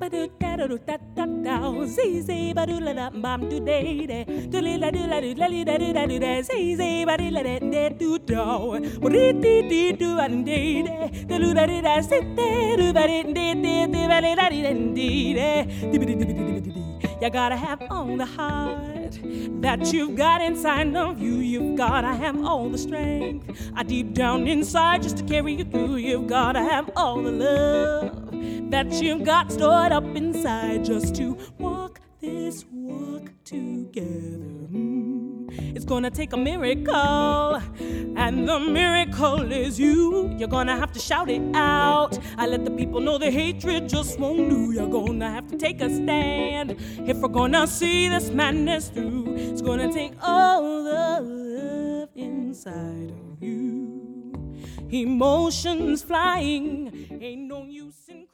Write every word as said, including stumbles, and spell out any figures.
ba do da do da da da. Zee zee ba do la da bam do day day. Do li la do la do la li da do da do da. Zee zee ba do la da da do do. Dee dee dee do and dee dee. Da do da do da sit there do ba dee dee dee dee ba dee da dee dee dee. Dee dee dee dee dee dee. You gotta have all the heart that you've got inside of you. You've gotta have all the strength uh, deep down inside just to carry you through. You've gotta have all the love that you've got stored up inside just to walk this walk together. It's gonna take a miracle, and the miracle is you. You're gonna have to shout it out. I let the people know the hatred just won't do. You're gonna have to take a stand if we're gonna see this madness through. It's gonna take all the love inside of you. Emotions flying, ain't no use in